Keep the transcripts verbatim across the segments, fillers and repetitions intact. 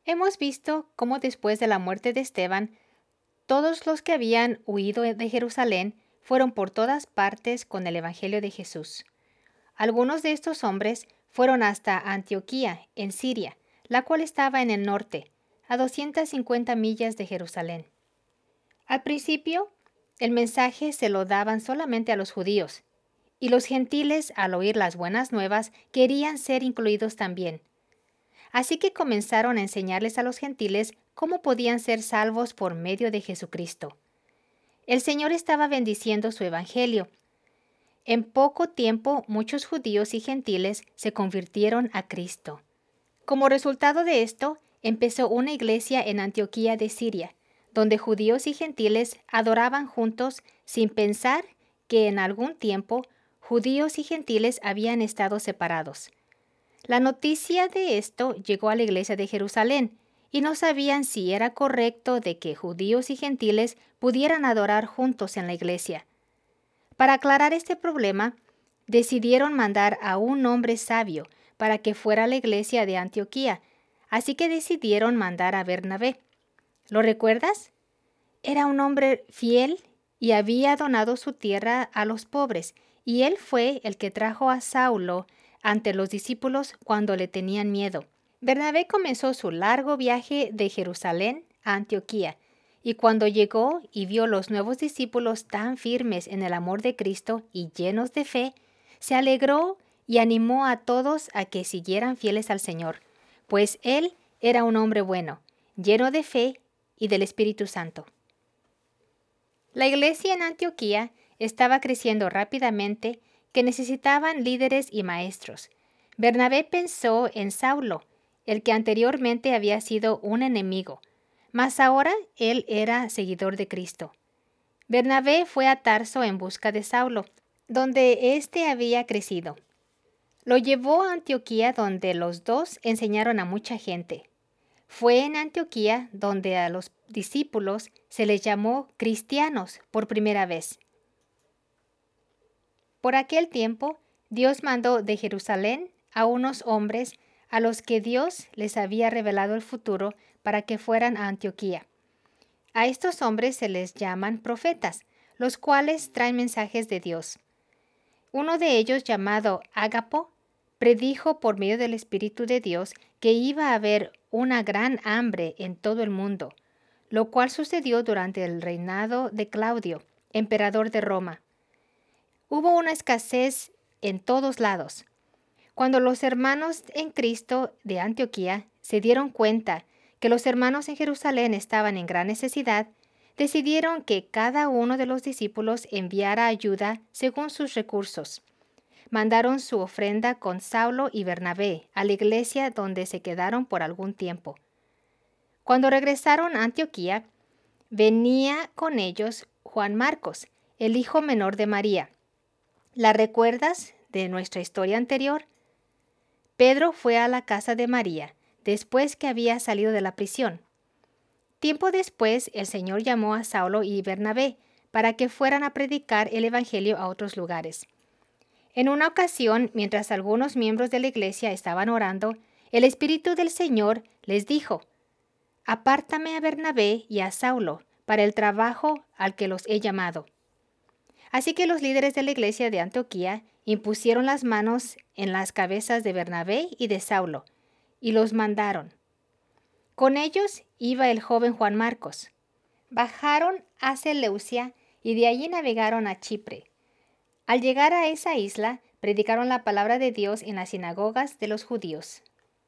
Hemos visto cómo después de la muerte de Esteban, todos los que habían huido de Jerusalén fueron por todas partes con el Evangelio de Jesús. Algunos de estos hombres fueron hasta Antioquía, en Siria, la cual estaba en el norte, a doscientas cincuenta millas de Jerusalén. Al principio, el mensaje se lo daban solamente a los judíos, y los gentiles, al oír las buenas nuevas, querían ser incluidos también. Así que comenzaron a enseñarles a los gentiles cómo podían ser salvos por medio de Jesucristo. El Señor estaba bendiciendo su evangelio. En poco tiempo, muchos judíos y gentiles se convirtieron a Cristo. Como resultado de esto, empezó una iglesia en Antioquía de Siria, donde judíos y gentiles adoraban juntos sin pensar que en algún tiempo judíos y gentiles habían estado separados. La noticia de esto llegó a la iglesia de Jerusalén, y no sabían si era correcto de que judíos y gentiles pudieran adorar juntos en la iglesia. Para aclarar este problema, decidieron mandar a un hombre sabio para que fuera a la iglesia de Antioquía, así que decidieron mandar a Bernabé. ¿Lo recuerdas? Era un hombre fiel y había donado su tierra a los pobres, y él fue el que trajo a Saulo ante los discípulos cuando le tenían miedo. Bernabé comenzó su largo viaje de Jerusalén a Antioquía, y cuando llegó y vio los nuevos discípulos tan firmes en el amor de Cristo y llenos de fe, se alegró y animó a todos a que siguieran fieles al Señor, pues él era un hombre bueno, lleno de fe y del Espíritu Santo. La iglesia en Antioquía estaba creciendo rápidamente, que necesitaban líderes y maestros. Bernabé pensó en Saulo, el que anteriormente había sido un enemigo, mas ahora él era seguidor de Cristo. Bernabé fue a Tarso en busca de Saulo, donde éste había crecido. Lo llevó a Antioquía, donde los dos enseñaron a mucha gente. Fue en Antioquía donde a los discípulos se les llamó cristianos por primera vez. Por aquel tiempo, Dios mandó de Jerusalén a unos hombres a los que Dios les había revelado el futuro para que fueran a Antioquía. A estos hombres se les llaman profetas, los cuales traen mensajes de Dios. Uno de ellos, llamado Ágapo, predijo por medio del Espíritu de Dios que iba a haber una gran hambre en todo el mundo, lo cual sucedió durante el reinado de Claudio, emperador de Roma. Hubo una escasez en todos lados. Cuando los hermanos en Cristo de Antioquía se dieron cuenta que los hermanos en Jerusalén estaban en gran necesidad, decidieron que cada uno de los discípulos enviara ayuda según sus recursos. Mandaron su ofrenda con Saulo y Bernabé a la iglesia, donde se quedaron por algún tiempo. Cuando regresaron a Antioquía, venía con ellos Juan Marcos, el hijo menor de María. ¿La recuerdas de nuestra historia anterior? Pedro fue a la casa de María después que había salido de la prisión. Tiempo después, el Señor llamó a Saulo y Bernabé para que fueran a predicar el evangelio a otros lugares. En una ocasión, mientras algunos miembros de la iglesia estaban orando, el Espíritu del Señor les dijo: «Apártame a Bernabé y a Saulo para el trabajo al que los he llamado». Así que los líderes de la iglesia de Antioquía impusieron las manos en las cabezas de Bernabé y de Saulo, y los mandaron. Con ellos iba el joven Juan Marcos. Bajaron a Seleucia y de allí navegaron a Chipre. Al llegar a esa isla, predicaron la palabra de Dios en las sinagogas de los judíos.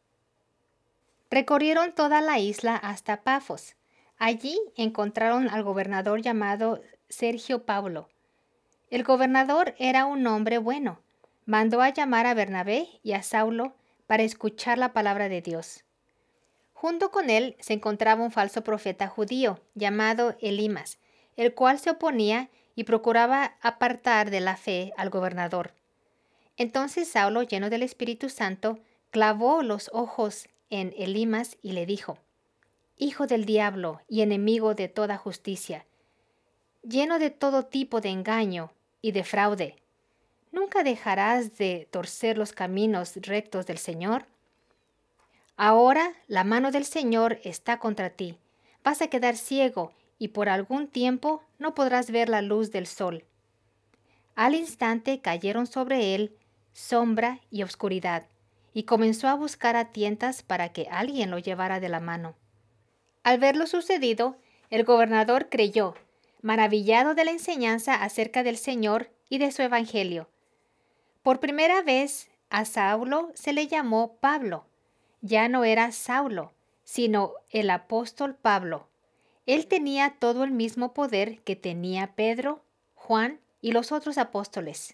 Recorrieron toda la isla hasta Pafos. Allí encontraron al gobernador llamado Sergio Paulo. El gobernador era un hombre bueno. Mandó a llamar a Bernabé y a Saulo para escuchar la palabra de Dios. Junto con él se encontraba un falso profeta judío llamado Elimas, el cual se oponía y procuraba apartar de la fe al gobernador. Entonces Saulo, lleno del Espíritu Santo, clavó los ojos en Elimas y le dijo: «Hijo del diablo y enemigo de toda justicia, lleno de todo tipo de engaño y de fraude, ¿nunca dejarás de torcer los caminos rectos del Señor? Ahora la mano del Señor está contra ti. Vas a quedar ciego y por algún tiempo no podrás ver la luz del sol. Al instante cayeron sobre él sombra y oscuridad, y comenzó a buscar a tientas para que alguien lo llevara de la mano. Al ver lo sucedido, el gobernador creyó, maravillado de la enseñanza acerca del Señor y de su evangelio. Por primera vez a Saulo se le llamó Pablo. Ya no era Saulo, sino el apóstol Pablo. Él tenía todo el mismo poder que tenía Pedro, Juan y los otros apóstoles.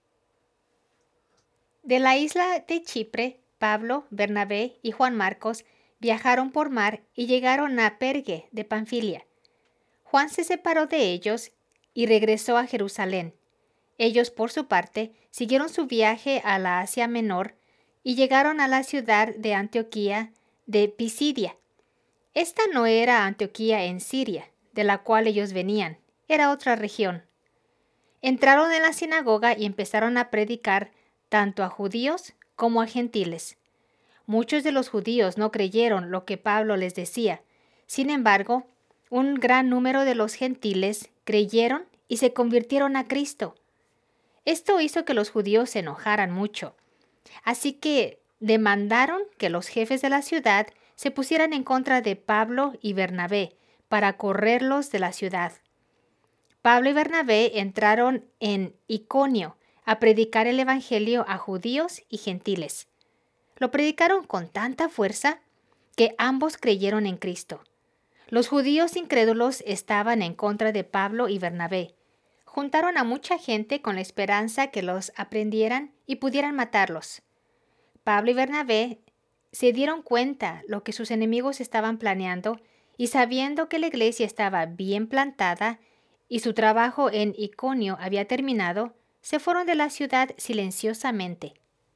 De la isla de Chipre, Pablo, Bernabé y Juan Marcos viajaron por mar y llegaron a Perge de Panfilia. Juan se separó de ellos y regresó a Jerusalén. Ellos, por su parte, siguieron su viaje a la Asia Menor y llegaron a la ciudad de Antioquía de Pisidia. Esta no era Antioquía en Siria, de la cual ellos venían, era otra región. Entraron en la sinagoga y empezaron a predicar tanto a judíos como a gentiles. Muchos de los judíos no creyeron lo que Pablo les decía. Sin embargo, un gran número de los gentiles creyeron y se convirtieron a Cristo. Esto hizo que los judíos se enojaran mucho. Así que demandaron que los jefes de la ciudad se pusieran en contra de Pablo y Bernabé para correrlos de la ciudad. Pablo y Bernabé entraron en Iconio a predicar el evangelio a judíos y gentiles. Lo predicaron con tanta fuerza que ambos creyeron en Cristo. Los judíos incrédulos estaban en contra de Pablo y Bernabé. Juntaron a mucha gente con la esperanza que los aprendieran y pudieran matarlos. Pablo y Bernabé se dieron cuenta lo que sus enemigos estaban planeando y sabiendo que la iglesia estaba bien plantada y su trabajo en Iconio había terminado, se fueron de la ciudad silenciosamente.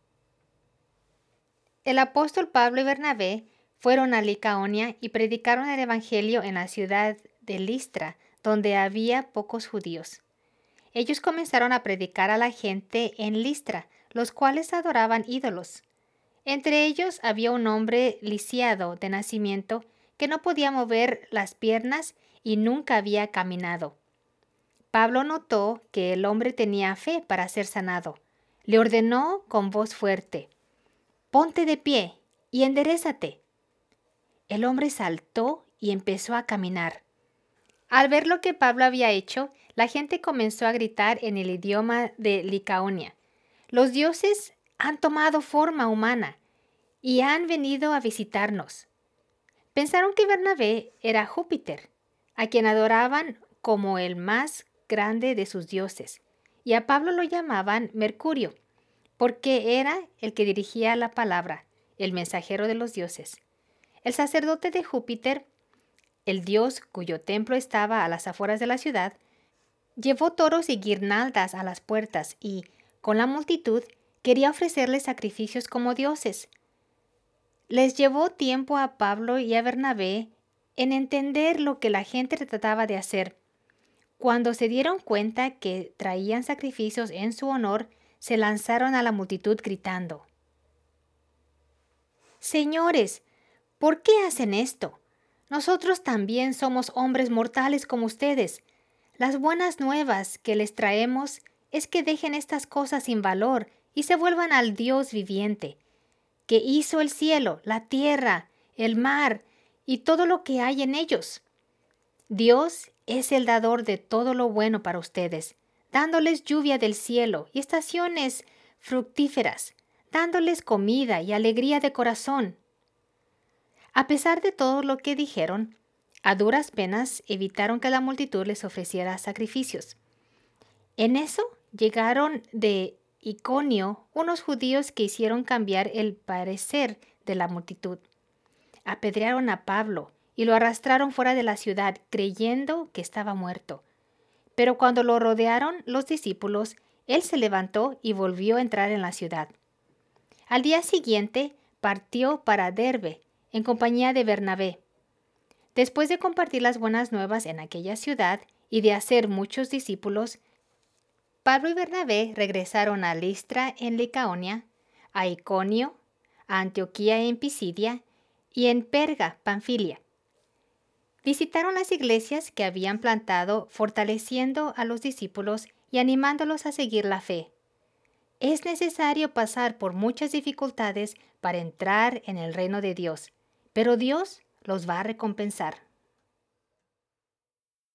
El apóstol Pablo y Bernabé fueron a Licaonia y predicaron el evangelio en la ciudad de Listra, donde había pocos judíos. Ellos comenzaron a predicar a la gente en Listra, los cuales adoraban ídolos. Entre ellos había un hombre lisiado de nacimiento que no podía mover las piernas y nunca había caminado. Pablo notó que el hombre tenía fe para ser sanado. Le ordenó con voz fuerte: «Ponte de pie y enderézate». El hombre saltó y empezó a caminar. Al ver lo que Pablo había hecho, la gente comenzó a gritar en el idioma de Licaonia: «Los dioses han tomado forma humana y han venido a visitarnos». Pensaron que Bernabé era Júpiter, a quien adoraban como el más grande de sus dioses, y a Pablo lo llamaban Mercurio, porque era el que dirigía la palabra, el mensajero de los dioses. El sacerdote de Júpiter, el dios cuyo templo estaba a las afueras de la ciudad, llevó toros y guirnaldas a las puertas y, con la multitud, quería ofrecerles sacrificios como dioses. Les llevó tiempo a Pablo y a Bernabé en entender lo que la gente trataba de hacer. Cuando se dieron cuenta que traían sacrificios en su honor, se lanzaron a la multitud gritando: «Señores, ¿por qué hacen esto? Nosotros también somos hombres mortales como ustedes. Las buenas nuevas que les traemos es que dejen estas cosas sin valor y se vuelvan al Dios viviente, que hizo el cielo, la tierra, el mar y todo lo que hay en ellos. Dios es el dador de todo lo bueno para ustedes, dándoles lluvia del cielo y estaciones fructíferas, dándoles comida y alegría de corazón». A pesar de todo lo que dijeron, a duras penas evitaron que la multitud les ofreciera sacrificios. En eso llegaron de Iconio unos judíos que hicieron cambiar el parecer de la multitud. Apedrearon a Pablo y lo arrastraron fuera de la ciudad creyendo que estaba muerto. Pero cuando lo rodearon los discípulos, él se levantó y volvió a entrar en la ciudad. Al día siguiente partió para Derbe en compañía de Bernabé. Después de compartir las buenas nuevas en aquella ciudad y de hacer muchos discípulos, Pablo y Bernabé regresaron a Listra en Licaonia, a Iconio, a Antioquía en Pisidia y en Perga, Panfilia. Visitaron las iglesias que habían plantado, fortaleciendo a los discípulos y animándolos a seguir la fe. Es necesario pasar por muchas dificultades para entrar en el reino de Dios, pero Dios los va a recompensar.